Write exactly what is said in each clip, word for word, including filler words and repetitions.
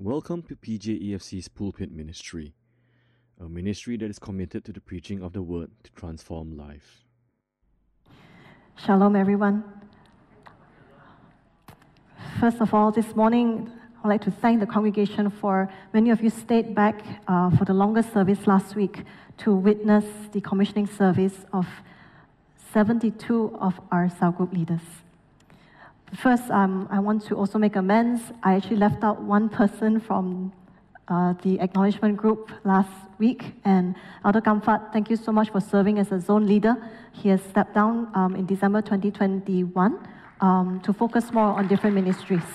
Welcome to P J E F C's Pulpit Ministry, a ministry that is committed to the preaching of the Word to transform life. Shalom, everyone. First of all, this morning, I'd like to thank the congregation for many of you stayed back uh, for the longest service last week to witness the commissioning service of seventy-two of our cell group leaders. First, um, I want to also make amends. I actually left out one person from uh, the acknowledgement group last week, and Elder Kamfat, thank you so much for serving as a zone leader. He has stepped down um, in December twenty twenty-one um, to focus more on different ministries.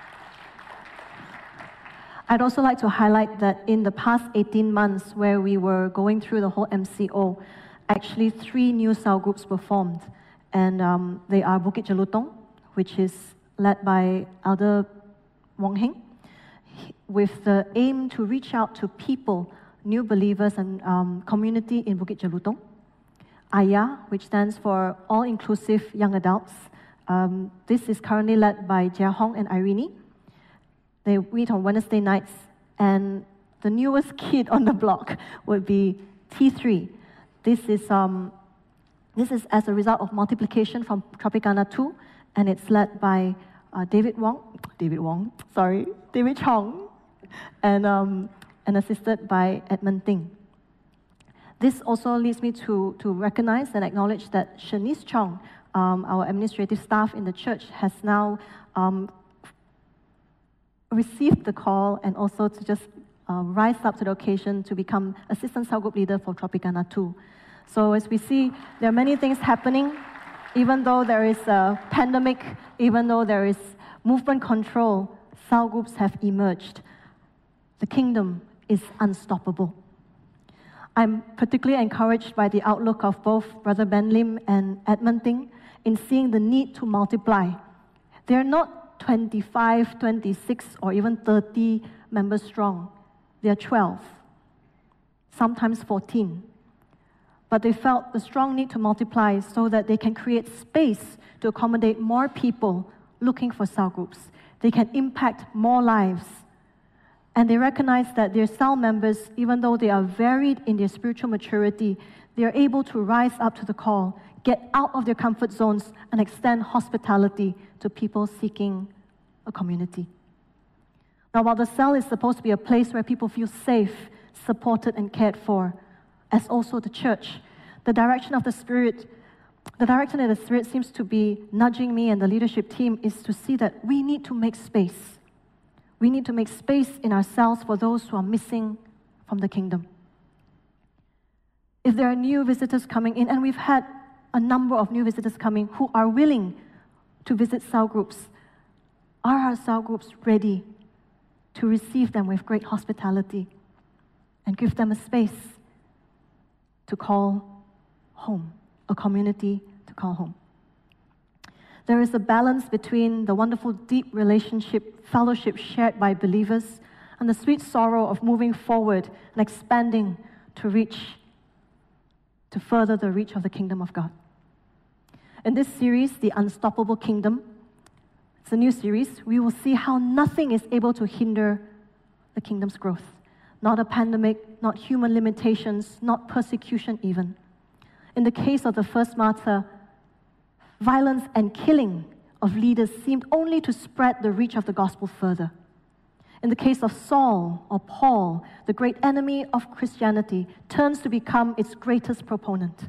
I'd also like to highlight that in the past eighteen months, where we were going through the whole M C O, actually three new cell groups were formed, and um, they are Bukit Jelutong, which is led by Elder Wong Heng, with the aim to reach out to people, new believers and um, community in Bukit Jelutong. AYA, which stands for All-Inclusive Young Adults. Um, this is currently led by Jia Hong and Irene. They meet on Wednesday nights, and the newest kid on the block would be T three. This is, um, this is as a result of multiplication from Tropicana two, and it's led by uh, David Wong, David Wong, sorry, David Chong, and, um, and assisted by Edmund Ting. This also leads me to, to recognize and acknowledge that Shanice Chong, um, our administrative staff in the church, has now um, received the call and also to just uh, rise up to the occasion to become assistant cell group leader for Tropicana two. So as we see, there are many things happening. Even though there is a pandemic, even though there is movement control, cell groups have emerged. The kingdom is unstoppable. I'm particularly encouraged by the outlook of both Brother Ben Lim and Edmund Ting in seeing the need to multiply. They're not twenty-five, twenty-six, or even thirty members strong. They're twelve, sometimes fourteen. But they felt the strong need to multiply so that they can create space to accommodate more people looking for cell groups. They can impact more lives. And they recognize that their cell members, even though they are varied in their spiritual maturity, they are able to rise up to the call, get out of their comfort zones, and extend hospitality to people seeking a community. Now, while the cell is supposed to be a place where people feel safe, supported, and cared for, as also the church, the direction of the Spirit, the direction of the Spirit seems to be nudging me and the leadership team is to see that we need to make space. We need to make space in ourselves for those who are missing from the kingdom. If there are new visitors coming in, and we've had a number of new visitors coming who are willing to visit cell groups, are our cell groups ready to receive them with great hospitality and give them a space to call home, a community to call home? There is a balance between the wonderful deep relationship, fellowship shared by believers and the sweet sorrow of moving forward and expanding to reach, to further the reach of the kingdom of God. In this series, The Unstoppable Kingdom, it's a new series, we will see how nothing is able to hinder the kingdom's growth. Not a pandemic, not human limitations, not persecution even. In the case of the first martyr, violence and killing of leaders seemed only to spread the reach of the gospel further. In the case of Saul or Paul, the great enemy of Christianity turns to become its greatest proponent.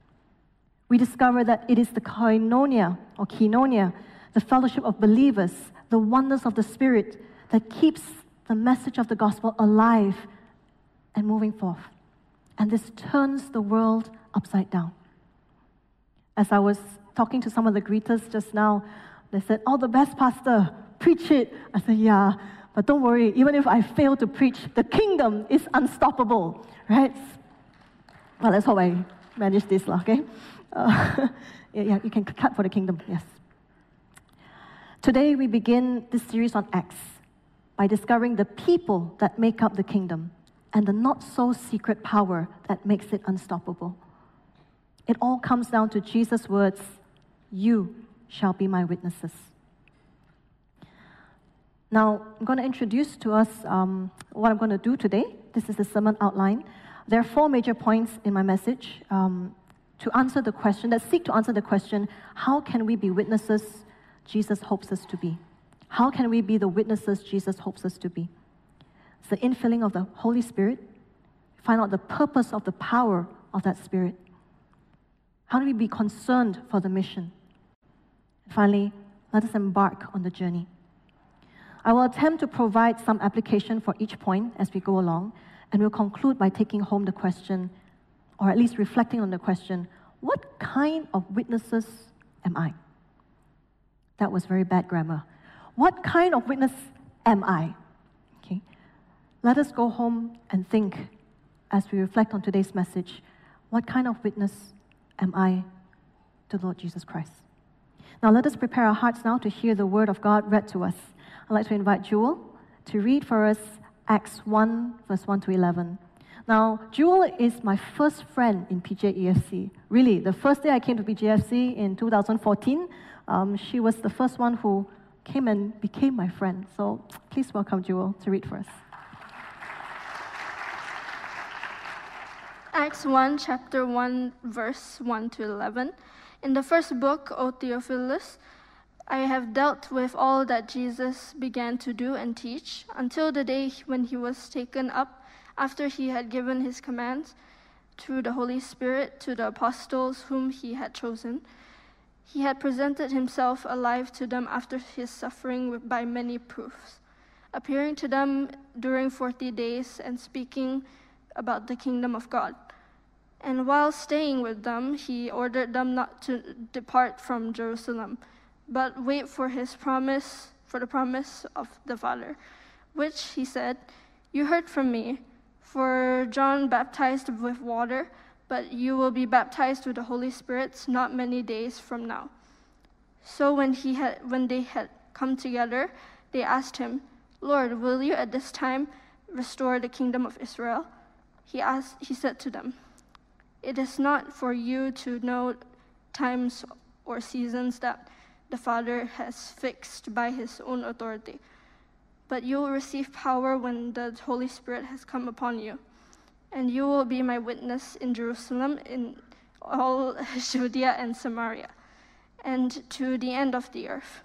We discover that it is the koinonia or koinonia, the fellowship of believers, the wonders of the Spirit that keeps the message of the gospel alive and moving forth. And this turns the world upside down. As I was talking to some of the greeters just now, they said, "Oh, the best pastor, preach it." I said, "Yeah, but don't worry, even if I fail to preach, the kingdom is unstoppable," right? Well, let's hope I manage this, okay? Uh, yeah, yeah, you can cut for the kingdom, yes. Today we begin this series on Acts by discovering the people that make up the kingdom and the not-so-secret power that makes it unstoppable. It all comes down to Jesus' words, "You shall be my witnesses." Now, I'm going to introduce to us um, what I'm going to do today. This is the sermon outline. There are four major points in my message um, to answer the question, that seek to answer the question, how can we be witnesses Jesus hopes us to be? How can we be the witnesses Jesus hopes us to be? It's the infilling of the Holy Spirit. Find out the purpose of the power of that Spirit. How do we be concerned for the mission? And finally, let us embark on the journey. I will attempt to provide some application for each point as we go along, and we'll conclude by taking home the question, or at least reflecting on the question, what kind of witnesses am I? That was very bad grammar. What kind of witness am I? Okay. Let us go home and think, as we reflect on today's message, what kind of witness am I to the Lord Jesus Christ? Now let us prepare our hearts now to hear the Word of God read to us. I'd like to invite Jewel to read for us Acts one, verse one to eleven. Now, Jewel is my first friend in P J E F C. Really, the first day I came to P J E F C in two thousand fourteen, um, she was the first one who came and became my friend. So please welcome Jewel to read for us. Acts one, chapter one, verse one to eleven. In the first book, O Theophilus, I have dealt with all that Jesus began to do and teach until the day when he was taken up, after he had given his commands through the Holy Spirit to the apostles whom he had chosen. He had presented himself alive to them after his suffering by many proofs, appearing to them during forty days and speaking about the kingdom of God. And while staying with them, he ordered them not to depart from Jerusalem, but wait for his promise, for the promise of the Father, which, he said, you heard from me, for John baptized with water, but you will be baptized with the Holy Spirit not many days from now. So when he had, when they had come together, they asked him, Lord, will you at this time restore the kingdom of Israel? He asked, he said to them, it is not for you to know times or seasons that the Father has fixed by his own authority, but you will receive power when the Holy Spirit has come upon you, and you will be my witness in Jerusalem, in all Judea and Samaria, and to the end of the earth.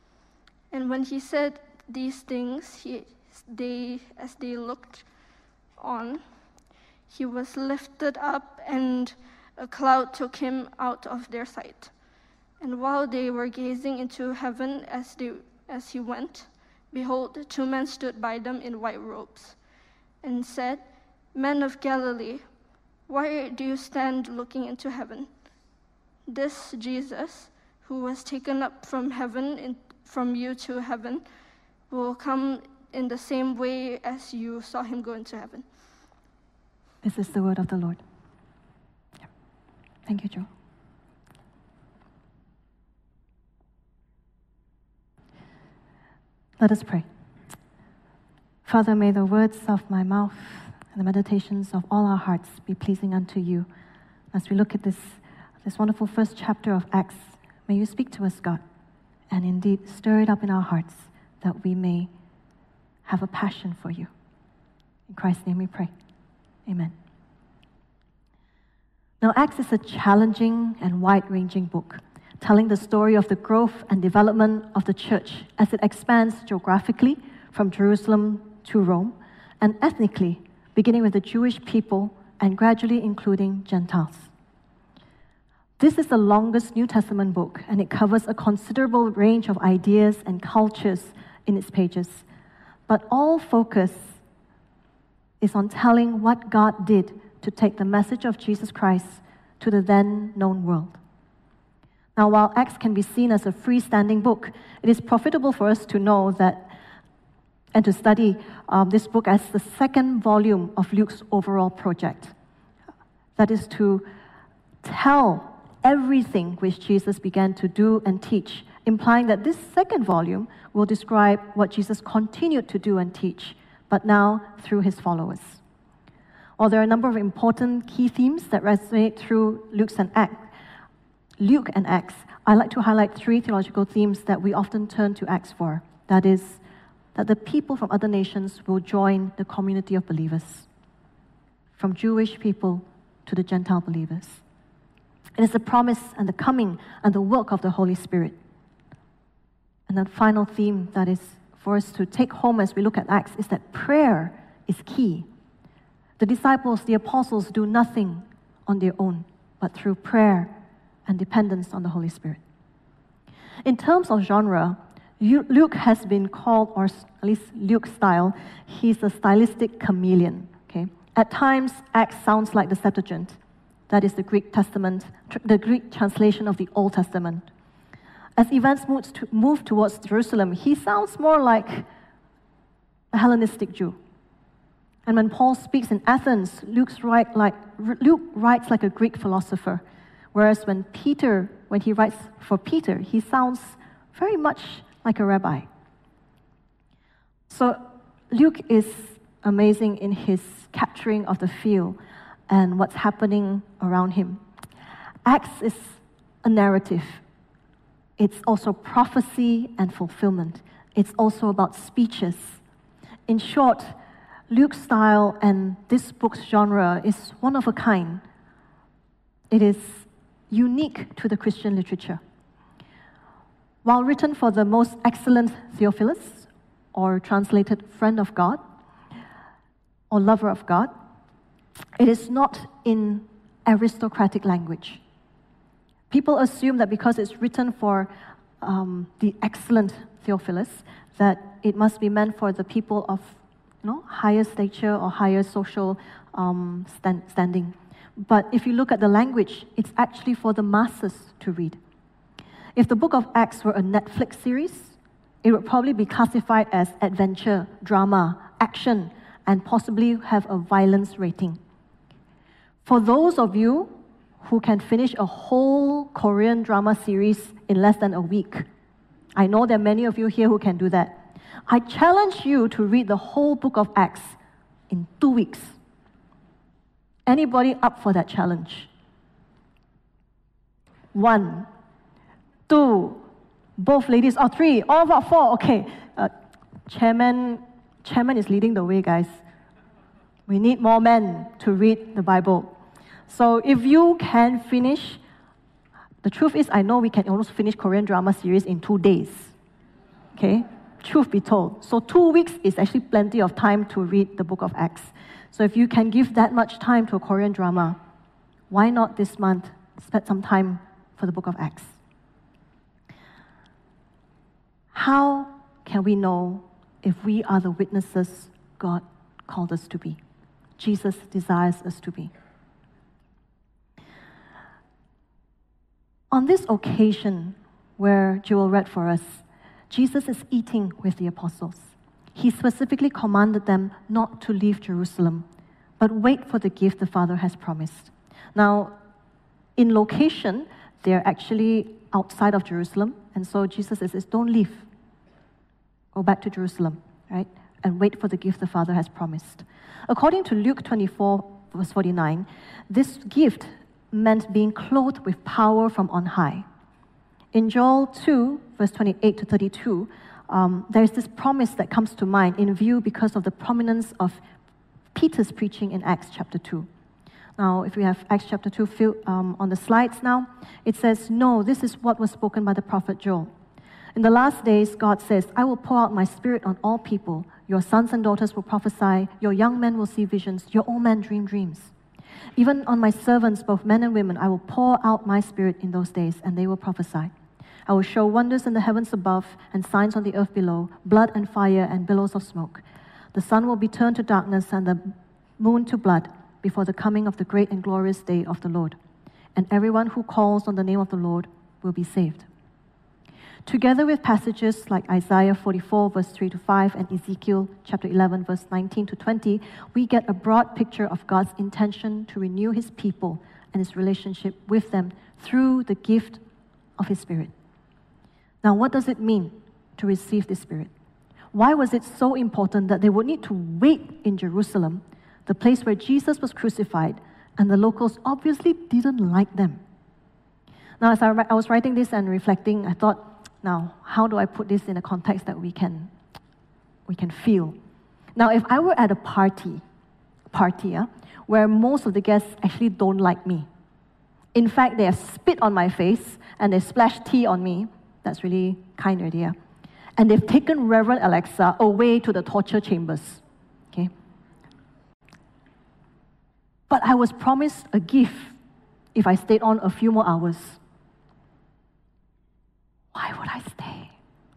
And when he said these things, he, they, as they looked on, he was lifted up, and a cloud took him out of their sight. And while they were gazing into heaven as they as he went, behold, two men stood by them in white robes, and said, Men of Galilee, why do you stand looking into heaven? This Jesus, who was taken up from heaven, in, from you to heaven, will come in the same way as you saw him go into heaven. This is the word of the Lord. Yeah. Thank you, Joe. Let us pray. Father, may the words of my mouth and the meditations of all our hearts be pleasing unto you. As we look at this, this wonderful first chapter of Acts, may you speak to us, God, and indeed stir it up in our hearts that we may have a passion for you. In Christ's name we pray. Amen. Now, Acts is a challenging and wide-ranging book, telling the story of the growth and development of the church as it expands geographically from Jerusalem to Rome, and ethnically, beginning with the Jewish people and gradually including Gentiles. This is the longest New Testament book, and it covers a considerable range of ideas and cultures in its pages. But all focus is on telling what God did to take the message of Jesus Christ to the then known world. Now, while Acts can be seen as a freestanding book, it is profitable for us to know that and to study um, this book as the second volume of Luke's overall project. That is to tell everything which Jesus began to do and teach, implying that this second volume will describe what Jesus continued to do and teach, but now through his followers. While there are a number of important key themes that resonate through Luke's and Acts, Luke and Acts, I'd like to highlight three theological themes that we often turn to Acts for. That is, that the people from other nations will join the community of believers, from Jewish people to the Gentile believers. It is the promise and the coming and the work of the Holy Spirit. And the final theme that is for us to take home as we look at Acts is that prayer is key. The disciples, the apostles, do nothing on their own, but through prayer and dependence on the Holy Spirit. In terms of genre, Luke has been called, or at least Luke's style, he's a stylistic chameleon. Okay? At times, Acts sounds like the Septuagint. That is the Greek Testament, the Greek translation of the Old Testament. As events move, to, move towards Jerusalem, he sounds more like a Hellenistic Jew. And when Paul speaks in Athens, Luke's write like, Luke writes like a Greek philosopher. Whereas when Peter, when he writes for Peter, he sounds very much like a rabbi. So Luke is amazing in his capturing of the feel and what's happening around him. Acts is a narrative. It's also prophecy and fulfillment. It's also about speeches. In short, Luke's style and this book's genre is one of a kind. It is unique to the Christian literature. While written for the most excellent Theophilus, or translated friend of God, or lover of God, it is not in aristocratic language. People assume that because it's written for um, the excellent Theophilus, that it must be meant for the people of you know, higher stature or higher social um, stand, standing. But if you look at the language, it's actually for the masses to read. If the book of Acts were a Netflix series, it would probably be classified as adventure, drama, action, and possibly have a violence rating. For those of you who can finish a whole Korean drama series in less than a week, I know there are many of you here who can do that. I challenge you to read the whole book of Acts in two weeks. Anybody up for that challenge? One, two, both ladies, or three, all about four. Okay, uh, chairman, chairman is leading the way, guys. We need more men to read the Bible. So if you can finish, the truth is, I know we can almost finish Korean drama series in two days. Okay, truth be told. So two weeks is actually plenty of time to read the book of Acts. So if you can give that much time to a Korean drama, why not this month spend some time for the book of Acts? How can we know if we are the witnesses God called us to be? Jesus desires us to be. On this occasion where Joel read for us, Jesus is eating with the apostles. He specifically commanded them not to leave Jerusalem, but wait for the gift the Father has promised. Now, in location, they're actually outside of Jerusalem, and so Jesus says, don't leave. Go back to Jerusalem, right? And wait for the gift the Father has promised. According to Luke twenty-four, verse forty-nine, this gift meant being clothed with power from on high. In Joel two, verse twenty-eight to thirty-two, um, there's this promise that comes to mind in view because of the prominence of Peter's preaching in Acts chapter two. Now, if we have Acts chapter two um, on the slides now, it says, no, this is what was spoken by the prophet Joel. In the last days, God says, I will pour out my spirit on all people. Your sons and daughters will prophesy. Your young men will see visions. Your old men dream dreams. Even on my servants, both men and women, I will pour out my spirit in those days, and they will prophesy. I will show wonders in the heavens above and signs on the earth below, blood and fire and billows of smoke. The sun will be turned to darkness and the moon to blood before the coming of the great and glorious day of the Lord. And everyone who calls on the name of the Lord will be saved. Together with passages like Isaiah forty-four, verse three to five, and Ezekiel chapter eleven, verse nineteen to twenty, we get a broad picture of God's intention to renew his people and his relationship with them through the gift of his Spirit. Now, what does it mean to receive this Spirit? Why was it so important that they would need to wait in Jerusalem, the place where Jesus was crucified, and the locals obviously didn't like them? Now, as I, I was writing this and reflecting, I thought, now, how do I put this in a context that we can we can feel. Now, if I were at a party, party, yeah, where most of the guests actually don't like me, in fact, they have spit on my face and they splashed tea on me, that's really kind idea. And they've taken Reverend Alexa away to the torture chambers. Okay? But I was promised a gift if I stayed on a few more hours. Why would I stay?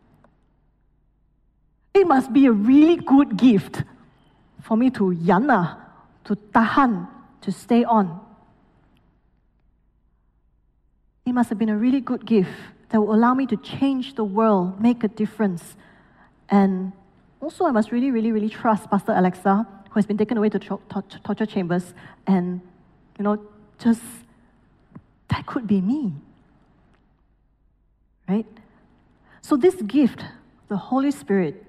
It must be a really good gift for me to yana, to tahan, to stay on. It must have been a really good gift that will allow me to change the world, make a difference. And also, I must really, really, really trust Pastor Alexa, who has been taken away to to- to- torture chambers, and, you know, just, that could be me. Right? So this gift, the Holy Spirit,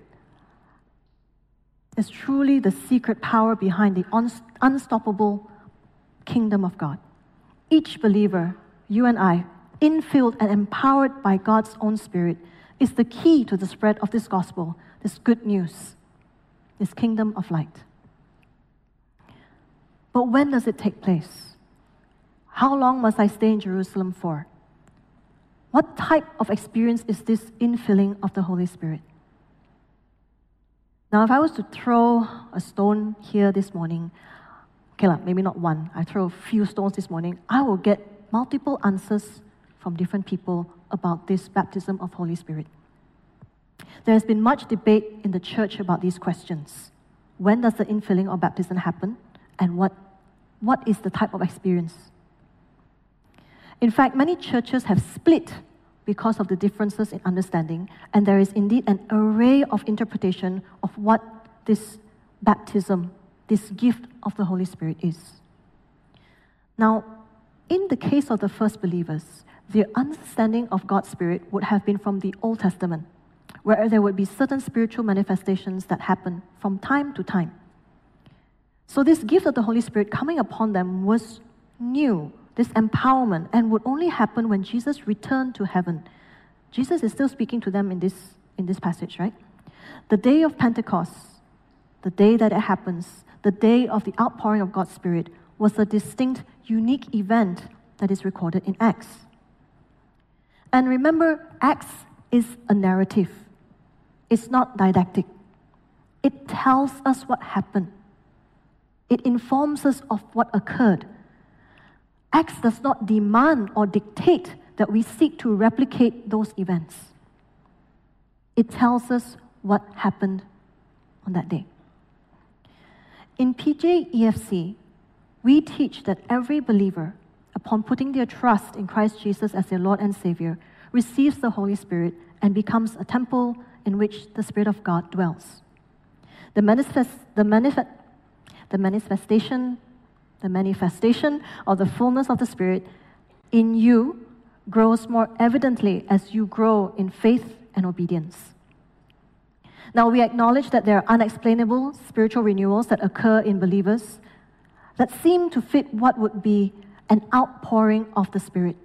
is truly the secret power behind the un- unstoppable kingdom of God. Each believer, you and I, infilled and empowered by God's own Spirit, is the key to the spread of this gospel, this good news, this kingdom of light. But when does it take place? How long must I stay in Jerusalem for? What type of experience is this infilling of the Holy Spirit? Now, if I was to throw a stone here this morning, okay, lah, maybe not one, I throw a few stones this morning, I will get multiple answers from different people about this baptism of Holy Spirit. There has been much debate in the church about these questions. When does the infilling or baptism happen? And what, what is the type of experience? In fact, many churches have split because of the differences in understanding, and there is indeed an array of interpretation of what this baptism, this gift of the Holy Spirit is. Now, in the case of the first believers, their understanding of God's Spirit would have been from the Old Testament, where there would be certain spiritual manifestations that happen from time to time. So this gift of the Holy Spirit coming upon them was new, this empowerment, and would only happen when Jesus returned to heaven. Jesus is still speaking to them in this, in this passage, right? The day of Pentecost, the day that it happens, the day of the outpouring of God's Spirit, was a distinct, unique event that is recorded in Acts. And remember, Acts is a narrative. It's not didactic. It tells us what happened. It informs us of what occurred. Acts does not demand or dictate that we seek to replicate those events. It tells us what happened on that day. In P J E F C, we teach that every believer, upon putting their trust in Christ Jesus as their Lord and Savior, receives the Holy Spirit and becomes a temple in which the Spirit of God dwells. The, manifest, the, manifest, the manifestation The manifestation of the fullness of the Spirit in you grows more evidently as you grow in faith and obedience. Now, we acknowledge that there are unexplainable spiritual renewals that occur in believers that seem to fit what would be an outpouring of the Spirit.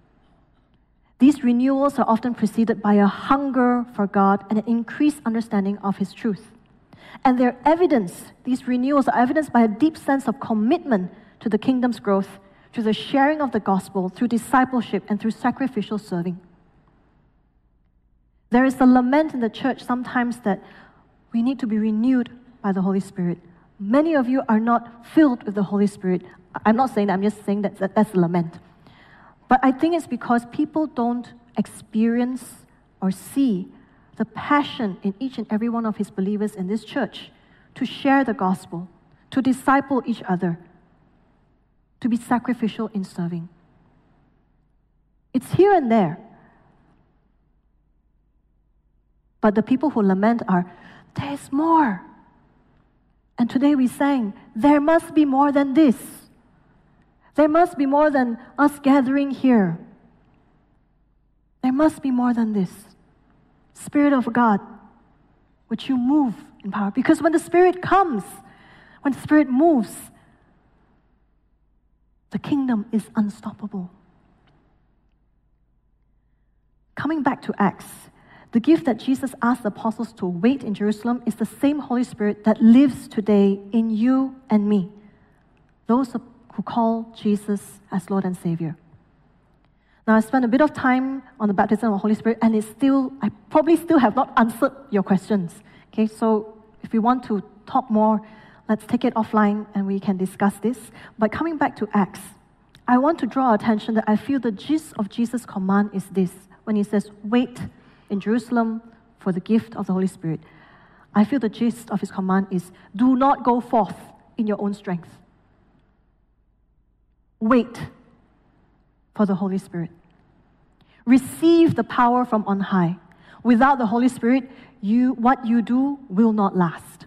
These renewals are often preceded by a hunger for God and an increased understanding of His truth. And they're evidence, these renewals are evidenced by a deep sense of commitment to the kingdom's growth, to the sharing of the gospel, through discipleship, and through sacrificial serving. There is a lament in the church sometimes that we need to be renewed by the Holy Spirit. Many of you are not filled with the Holy Spirit. I'm not saying that, I'm just saying that, that that's a lament. But I think it's because people don't experience or see the passion in each and every one of His believers in this church to share the gospel, to disciple each other, to be sacrificial in serving. It's here and there. But the people who lament are, there's more. And today we sang, there must be more than this. There must be more than us gathering here. There must be more than this. Spirit of God, would you move in power? Because when the Spirit comes, when the Spirit moves, the kingdom is unstoppable. Coming back to Acts, The gift that Jesus asked the apostles to wait in Jerusalem is the same Holy Spirit that lives today in you and me, those who call Jesus as Lord and Savior. Now, I spent a bit of time on the baptism of the Holy Spirit, and it's still, I probably still have not answered your questions. Okay, so if you want to talk more, let's take it offline and we can discuss this. But coming back to Acts, I want to draw attention that I feel the gist of Jesus' command is this. When he says, wait in Jerusalem for the gift of the Holy Spirit, I feel the gist of his command is, do not go forth in your own strength. Wait for the Holy Spirit. Receive the power from on high. Without the Holy Spirit, you, what you do will not last.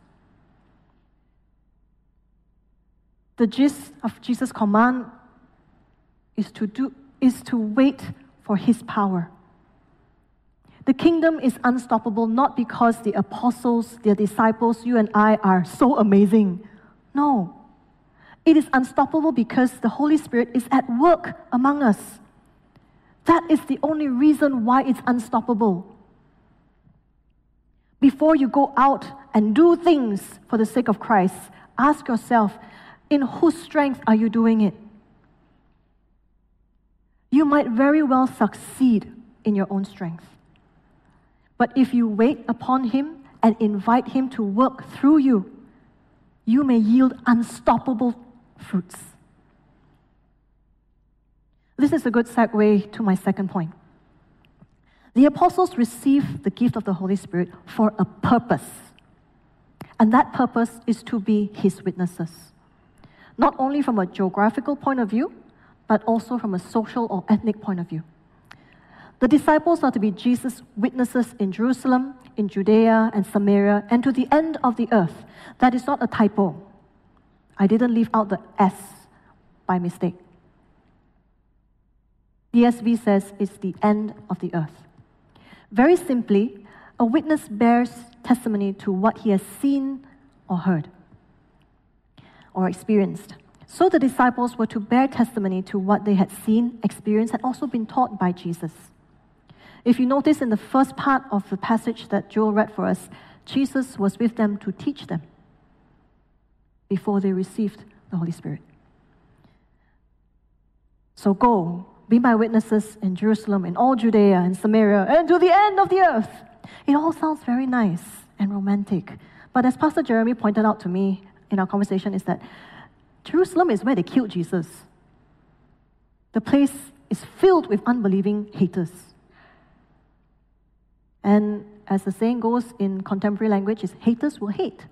The gist of Jesus' command is to do is to wait for his power. The kingdom is unstoppable not because the apostles, the disciples, you and I are so amazing. No. It is unstoppable because the Holy Spirit is at work among us. That is the only reason why it's unstoppable. Before you go out and do things for the sake of Christ, ask yourself, in whose strength are you doing it? You might very well succeed in your own strength. But if you wait upon him and invite him to work through you, you may yield unstoppable fruits. This is a good segue to my second point. The apostles received the gift of the Holy Spirit for a purpose. And that purpose is to be his witnesses. Not only from a geographical point of view, but also from a social or ethnic point of view. The disciples are to be Jesus' witnesses in Jerusalem, in Judea and Samaria, and to the end of the earth. That is not a typo. I didn't leave out the S by mistake. E S V says it's the end of the earth. Very simply, a witness bears testimony to what he has seen or heard or experienced. So the disciples were to bear testimony to what they had seen, experienced, and also been taught by Jesus. If you notice in the first part of the passage that Joel read for us, Jesus was with them to teach them before they received the Holy Spirit. So go, be my witnesses in Jerusalem, in all Judea and Samaria, and to the end of the earth. It all sounds very nice and romantic. But as Pastor Jeremy pointed out to me in our conversation, is that Jerusalem is where they killed Jesus. The place is filled with unbelieving haters. And as the saying goes in contemporary language, is haters will hate.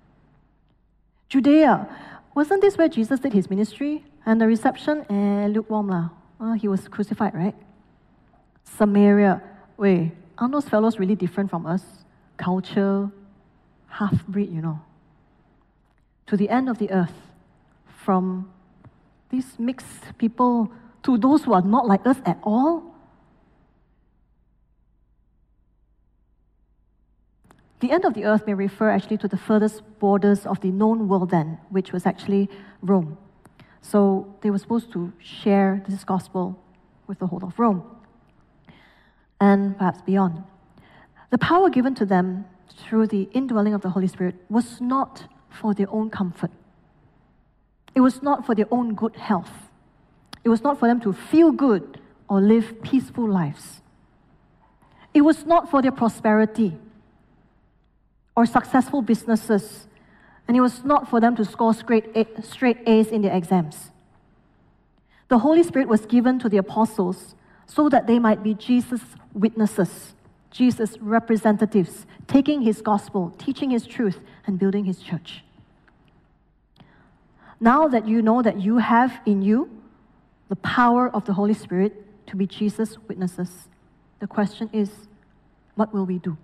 Judea, wasn't this where Jesus did his ministry? And the reception, eh, lukewarm lah. Well, he was crucified, right? Samaria, wait, aren't those fellows really different from us? Culture, half-breed, you know. To the end of the earth, from these mixed people to those who are not like us at all. The end of the earth may refer actually to the furthest borders of the known world then, which was actually Rome. So they were supposed to share this gospel with the whole of Rome and perhaps beyond. The power given to them through the indwelling of the Holy Spirit was not for their own comfort. It was not for their own good health. It was not for them to feel good or live peaceful lives. It was not for their prosperity or successful businesses, and it was not for them to score straight A, straight A's in their exams. The Holy Spirit was given to the apostles so that they might be Jesus' witnesses, Jesus' representatives, taking his gospel, teaching his truth, and building his church. Now that you know that you have in you the power of the Holy Spirit to be Jesus' witnesses, the question is, what will we do?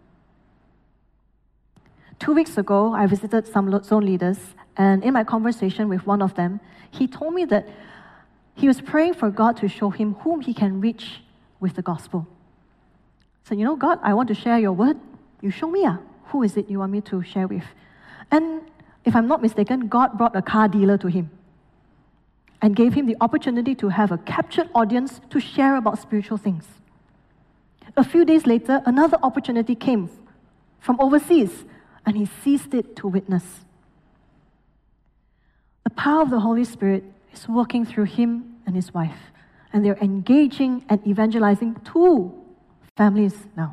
Two weeks ago, I visited some zone leaders, and in my conversation with one of them, he told me that he was praying for God to show him whom he can reach with the gospel. So, you know, God, I want to share your word. You show me, ah, who is it you want me to share with? And if I'm not mistaken, God brought a car dealer to him and gave him the opportunity to have a captured audience to share about spiritual things. A few days later, another opportunity came from overseas, and he seized it to witness. The power of the Holy Spirit is working through him and his wife, and they're engaging and evangelizing two families now.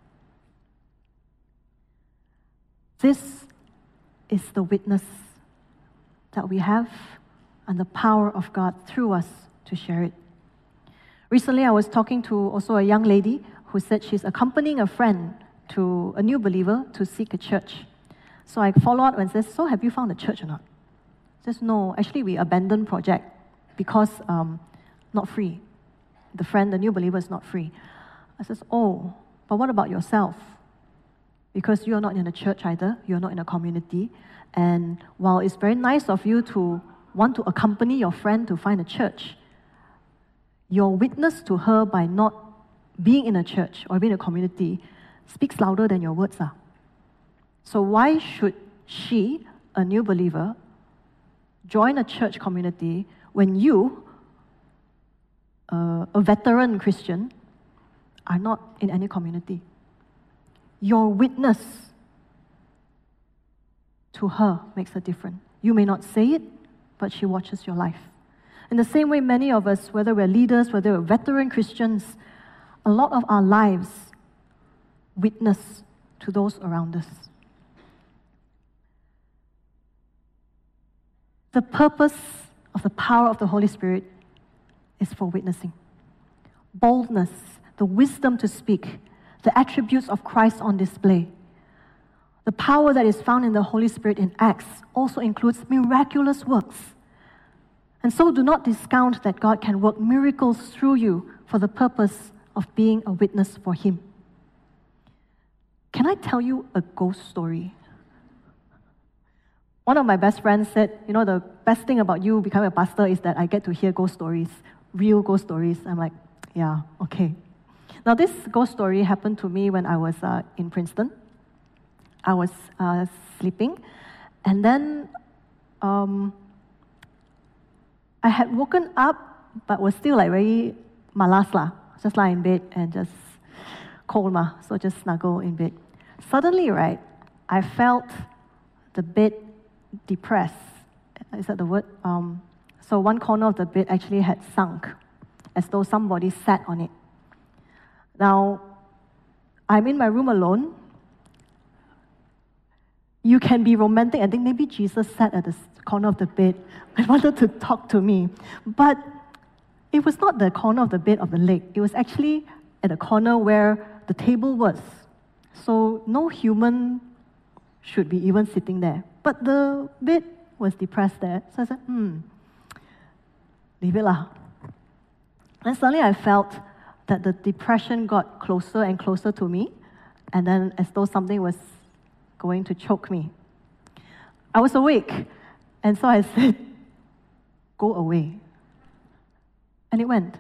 This is the witness that we have and the power of God through us to share it. Recently, I was talking to also a young lady who said she's accompanying a friend to a new believer to seek a church. So I follow up and says, so have you found a church or not? She says, no, actually we abandoned project because um, not free. The friend, the new believer is not free. I says, oh, but what about yourself? Because you are not in a church either, you are not in a community. And while it's very nice of you to want to accompany your friend to find a church, your witness to her by not being in a church or being in a community speaks louder than your words are. So why should she, a new believer, join a church community when you, uh, a veteran Christian, are not in any community? Your witness to her makes a difference. You may not say it, but she watches your life. In the same way, many of us, whether we're leaders, whether we're veteran Christians, a lot of our lives witness to those around us. The purpose of the power of the Holy Spirit is for witnessing. Boldness, the wisdom to speak, the attributes of Christ on display. The power that is found in the Holy Spirit in Acts also includes miraculous works. And so do not discount that God can work miracles through you for the purpose of being a witness for Him. Can I tell you a ghost story? One of my best friends said, you know, the best thing about you becoming a pastor is that I get to hear ghost stories, real ghost stories. I'm like, yeah, okay. Now, this ghost story happened to me when I was uh, in Princeton. I was uh, sleeping, and then um, I had woken up, but was still like very malas lah. Just lie in bed and just cold ma, so just snuggle in bed. Suddenly, right, I felt the bed depressed. Is that the word? Um, so one corner of the bed actually had sunk, as though somebody sat on it. Now, I'm in my room alone. You can be romantic and think maybe Jesus sat at the corner of the bed and wanted to talk to me. But it was not the corner of the bed of the leg. It was actually at the corner where the table was. So no human should be even sitting there. But the bed was depressed there. So I said, hmm, leave it lah. And suddenly I felt that the depression got closer and closer to me, and then as though something was going to choke me. I was awake, and so I said, go away. And it went.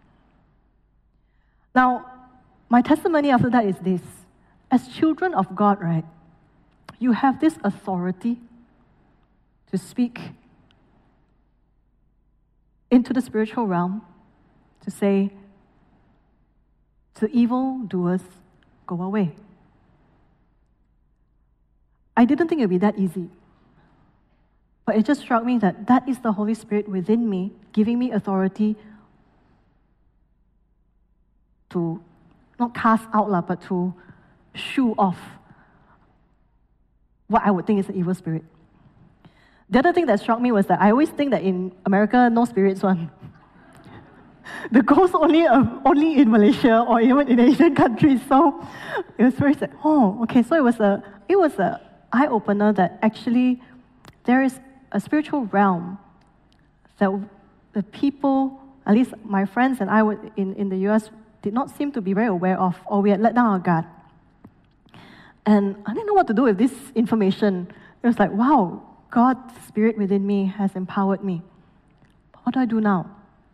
Now, my testimony after that is this. As children of God, right, you have this authority to speak into the spiritual realm, to say, to evildoers, go away. I didn't think it would be that easy. But it just struck me that that is the Holy Spirit within me, giving me authority to not cast out, but to shoo off what I would think is an evil spirit. The other thing that struck me was that I always think that in America, no spirits one. The ghost only uh, only in Malaysia or even in Asian countries. So it was very sad. Oh, okay. So it was a it was a eye opener that actually there is a spiritual realm that the people, at least my friends and I were in, in the U S, did not seem to be very aware of, or we had let down our guard. And I didn't know what to do with this information. It was like, wow, God's Spirit within me has empowered me. But what do I do now?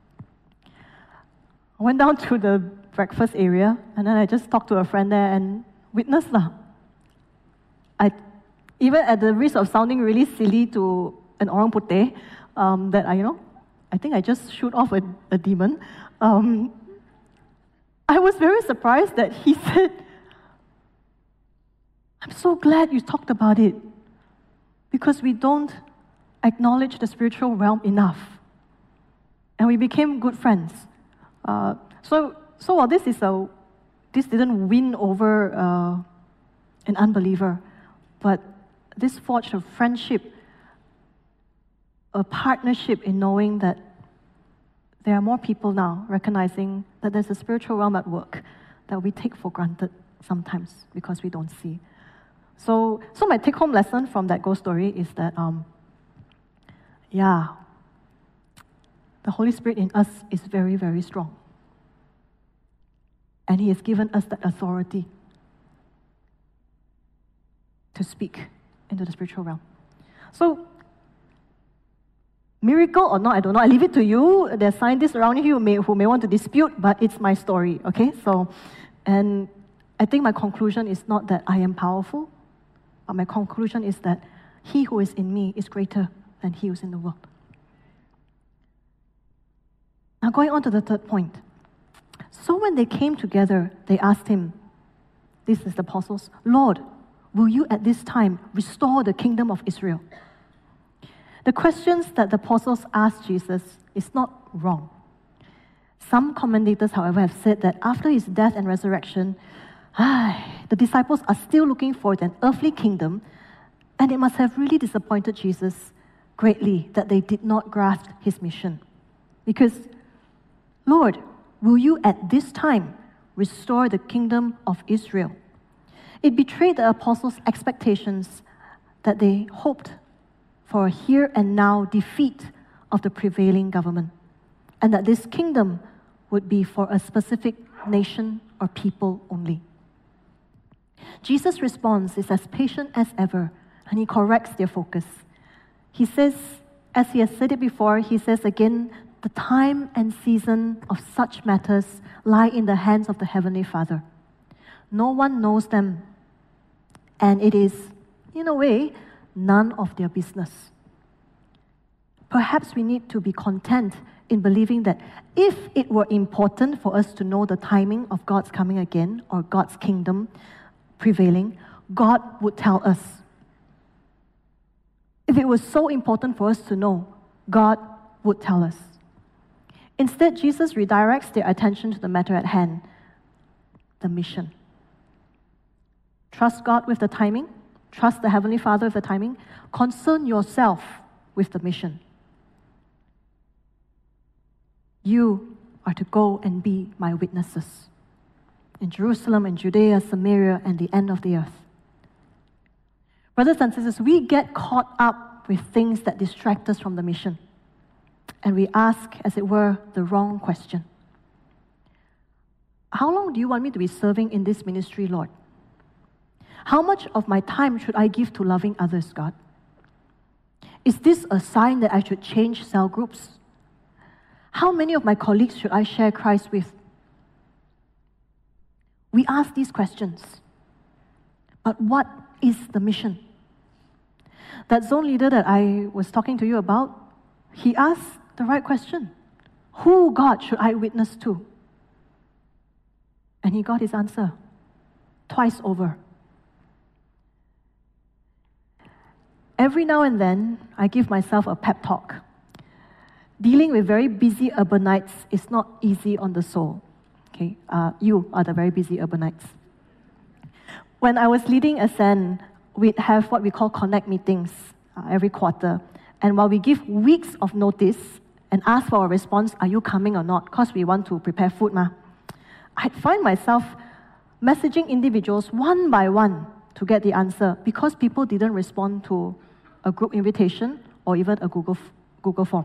I went down to the breakfast area, and then I just talked to a friend there and witnessed lah. I, even at the risk of sounding really silly to an orang putih, um, that I, you know, I think I just shoot off a, a demon. Um, I was very surprised that he said, I'm so glad you talked about it, because we don't acknowledge the spiritual realm enough. And we became good friends. Uh, so, so while this is a, this didn't win over uh, an unbeliever, but this forged a friendship, a partnership in knowing that there are more people now recognizing that there's a spiritual realm at work that we take for granted sometimes because we don't see. So, so my take-home lesson from that ghost story is that, um, yeah, the Holy Spirit in us is very, very strong. And He has given us that authority to speak into the spiritual realm. So, miracle or not, I don't know. I leave it to you. There's scientists around here who may, who may want to dispute, but it's my story, okay? So, and I think my conclusion is not that I am powerful, but my conclusion is that He who is in me is greater than he who is in the world. Now, going on to the third point. So when they came together, they asked Him, this is the apostles, Lord, will you at this time restore the kingdom of Israel? The questions that the apostles asked Jesus is not wrong. Some commentators, however, have said that after His death and resurrection, ah, the disciples are still looking for an earthly kingdom, and it must have really disappointed Jesus greatly that they did not grasp His mission. Because, Lord, will you at this time restore the kingdom of Israel? It betrayed the apostles' expectations that they hoped for a here and now defeat of the prevailing government, and that this kingdom would be for a specific nation or people only. Jesus' response is as patient as ever, and He corrects their focus. He says, as He has said it before, He says again, the time and season of such matters lie in the hands of the Heavenly Father. No one knows them, and it is, in a way, none of their business. Perhaps we need to be content in believing that if it were important for us to know the timing of God's coming again or God's kingdom prevailing, God would tell us. If it was so important for us to know, God would tell us. Instead, Jesus redirects their attention to the matter at hand, the mission. Trust God with the timing. Trust the Heavenly Father with the timing. Concern yourself with the mission. You are to go and be my witnesses in Jerusalem, in Judea, Samaria, and the end of the earth. Brothers and sisters, we get caught up with things that distract us from the mission. And we ask, as it were, the wrong question. How long do you want me to be serving in this ministry, Lord? How much of my time should I give to loving others, God? Is this a sign that I should change cell groups? How many of my colleagues should I share Christ with? We ask these questions. But what is the mission? That zone leader that I was talking to you about, he asked the right question. Who, God, should I witness to? And he got his answer twice over. Every now and then, I give myself a pep talk. Dealing with very busy urbanites is not easy on the soul. Okay, uh, you are the very busy urbanites. When I was leading Ascend, we'd have what we call connect meetings uh, every quarter. And while we give weeks of notice and ask for a response, are you coming or not? Because we want to prepare food, ma. I'd find myself messaging individuals one by one to get the answer because people didn't respond to a group invitation or even a Google Google form.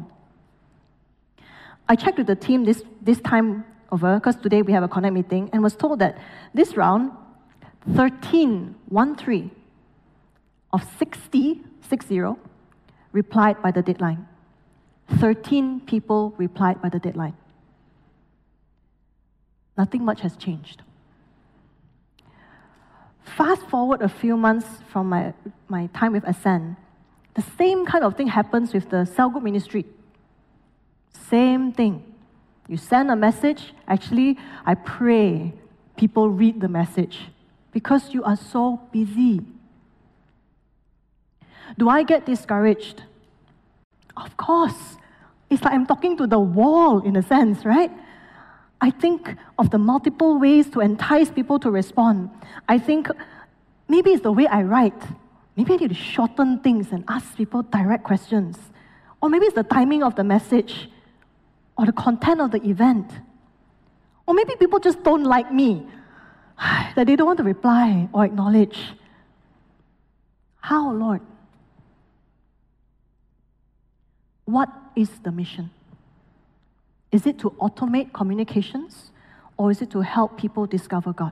I checked with the team this, this time over, because today we have a connect meeting, and was told that this round, thirteen, one three, of sixty, six zero, replied by the deadline. thirteen people replied by the deadline. Nothing much has changed. Fast forward a few months from my, my time with Ascend, the same kind of thing happens with the cell group ministry. Same thing. You send a message, actually, I pray people read the message because you are so busy. Do I get discouraged? Of course. It's like I'm talking to the wall in a sense, right? I think of the multiple ways to entice people to respond. I think maybe it's the way I write. Maybe I need to shorten things and ask people direct questions. Or maybe it's the timing of the message or the content of the event. Or maybe people just don't like me, that they don't want to reply or acknowledge. How, Lord? What is the mission? Is it to automate communications, or is it to help people discover God?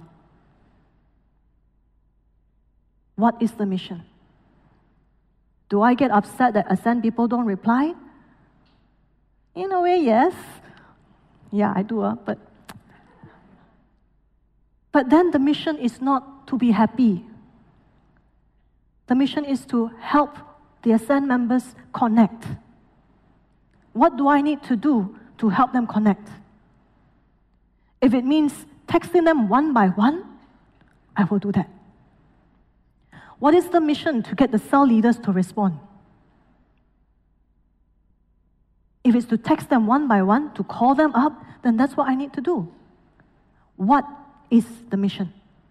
What is the mission? Do I get upset that Ascend people don't reply? In a way, yes. Yeah, I do, uh, but... But then the mission is not to be happy. The mission is to help the Ascend members connect. What do I need to do to help them connect? If it means texting them one by one, I will do that. What is the mission to get the cell leaders to respond? If it's to text them one by one, to call them up, then that's what I need to do. What is the mission?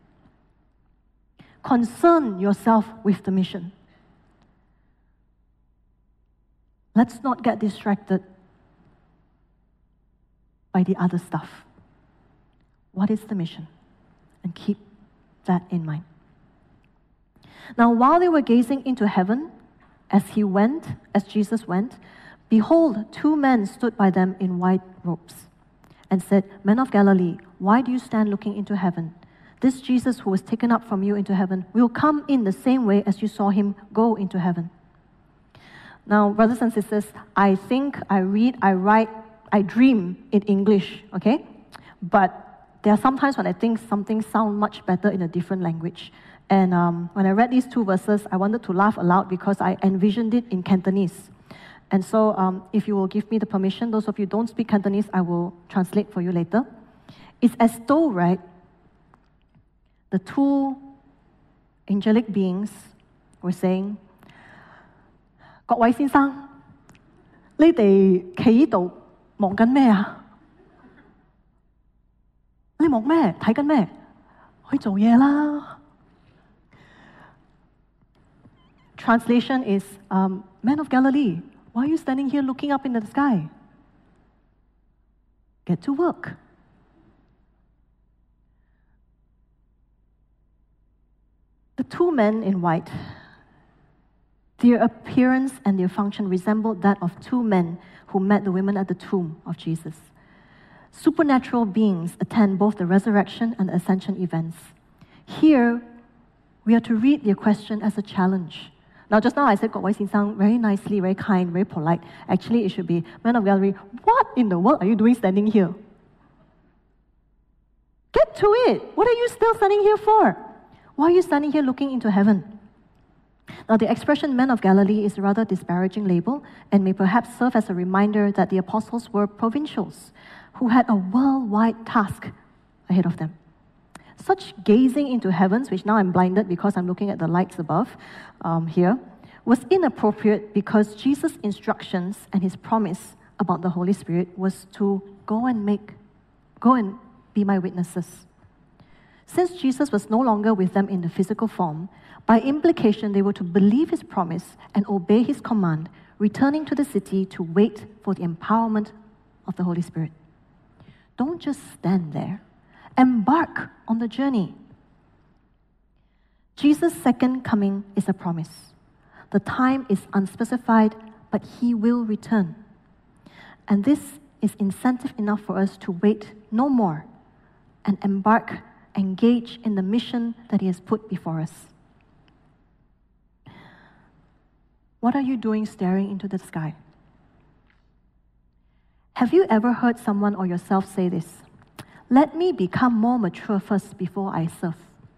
Concern yourself with the mission. Let's not get distracted by the other stuff. What is the mission? And keep that in mind. Now, while they were gazing into heaven, as he went, as Jesus went, behold, two men stood by them in white robes, and said, Men of Galilee, why do you stand looking into heaven? This Jesus who was taken up from you into heaven will come in the same way as you saw him go into heaven. Now, brothers and sisters, I think, I read, I write, I dream in English, okay? But there are some times when I think something sounds much better in a different language. And um, when I read these two verses, I wanted to laugh aloud because I envisioned it in Cantonese. And so, um, if you will give me the permission, those of you who don't speak Cantonese, I will translate for you later. It's as though, right, the two angelic beings were saying, 各位先生，你哋企喺度忙緊咩啊？你忙咩？睇緊咩？去做嘢啦。Translation is, um, Men of Galilee, why are you standing here looking up in the sky? Get to work. The two men in white, their appearance and their function resembled that of two men who met the women at the tomb of Jesus. Supernatural beings attend both the resurrection and the ascension events. Here, we are to read their question as a challenge. Now, just now I said, 各位先生, very nicely, very kind, very polite. Actually, it should be, Men of Galilee, what in the world are you doing standing here? Get to it. What are you still standing here for? Why are you standing here looking into heaven? Now, the expression Men of Galilee is a rather disparaging label and may perhaps serve as a reminder that the apostles were provincials who had a worldwide task ahead of them. Such gazing into heavens, which now I'm blinded because I'm looking at the lights above um, here, was inappropriate because Jesus' instructions and his promise about the Holy Spirit was to go and make, go and be my witnesses. Since Jesus was no longer with them in the physical form, by implication they were to believe his promise and obey his command, returning to the city to wait for the empowerment of the Holy Spirit. Don't just stand there. Embark on the journey. Jesus' second coming is a promise. The time is unspecified, but he will return. And this is incentive enough for us to wait no more and embark, engage in the mission that he has put before us. What are you doing staring into the sky? Have you ever heard someone or yourself say this? Let me become more mature first before I serve.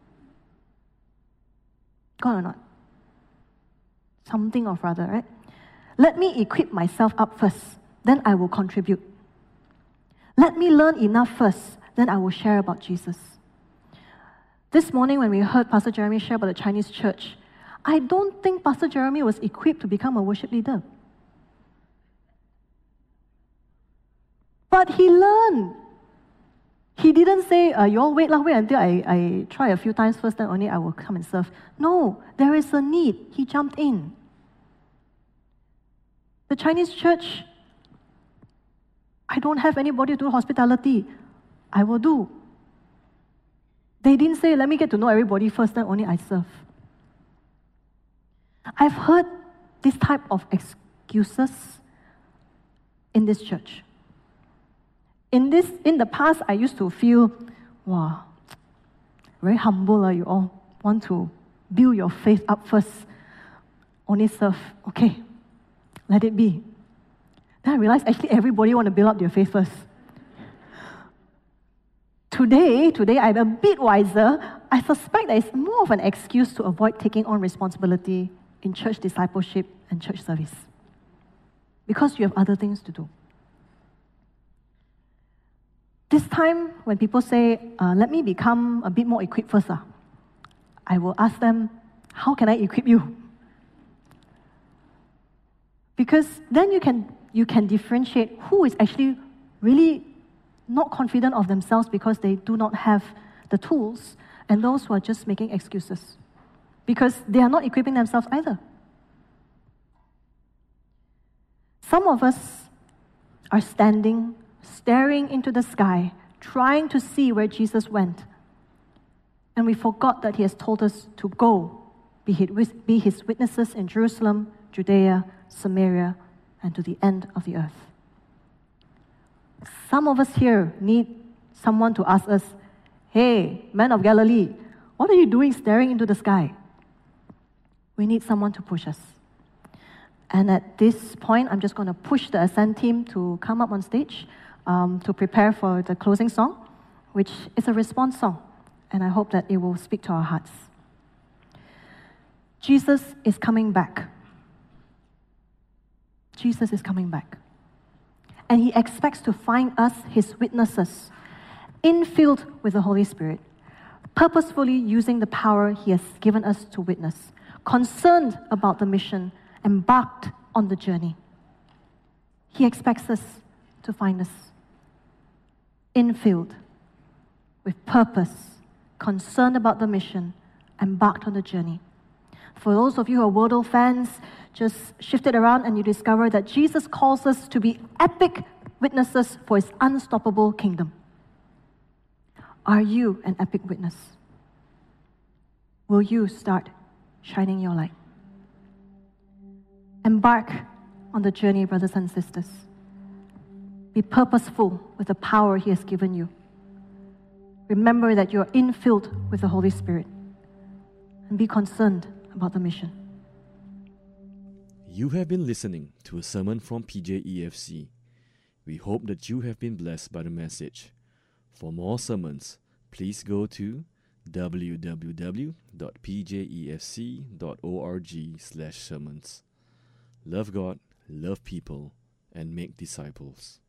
God or not? Something of rather, right? Let me equip myself up first, then I will contribute. Let me learn enough first, then I will share about Jesus. This morning when we heard Pastor Jeremy share about the Chinese church, I don't think Pastor Jeremy was equipped to become a worship leader. But he learned. He didn't say, uh, you all wait, lah, wait until I, I try a few times first, then only I will come and serve. No, there is a need. He jumped in. The Chinese church, I don't have anybody to do hospitality. I will do. They didn't say, let me get to know everybody first, then only I serve. I've heard this type of excuses in this church. In this, in the past, I used to feel, wow, very humble, uh, you all want to build your faith up first, only serve. Okay, let it be. Then I realized actually everybody want to build up their faith first. Today, today I'm a bit wiser. I suspect that it's more of an excuse to avoid taking on responsibility in church discipleship and church service. Because you have other things to do. This time, when people say, uh, let me become a bit more equipped first, uh, I will ask them, how can I equip you? Because then you can, you can differentiate who is actually really not confident of themselves because they do not have the tools, and those who are just making excuses because they are not equipping themselves either. Some of us are standing, staring into the sky, trying to see where Jesus went, and we forgot that He has told us to go, be His witnesses in Jerusalem, Judea, Samaria, and to the end of the earth. Some of us here need someone to ask us, hey, man of Galilee, what are you doing staring into the sky? We need someone to push us. And at this point, I'm just going to push the Ascend team to come up on stage um, to prepare for the closing song, which is a response song, and I hope that it will speak to our hearts. Jesus is coming back. Jesus is coming back. And He expects to find us His witnesses, infilled with the Holy Spirit, purposefully using the power He has given us to witness, concerned about the mission, embarked on the journey. He expects us to find us infilled with purpose, concerned about the mission, embarked on the journey. For those of you who are Wordle fans, just shift it around and you discover that Jesus calls us to be epic witnesses for His unstoppable kingdom. Are you an epic witness? Will you start shining your light? Embark on the journey, brothers and sisters. Be purposeful with the power He has given you. Remember that you are infilled with the Holy Spirit. And be concerned about the mission. You have been listening to a sermon from P J E F C. We hope that you have been blessed by the message. For more sermons, please go to w w w dot p j e f c dot org slash sermons. Love God, love people, and make disciples.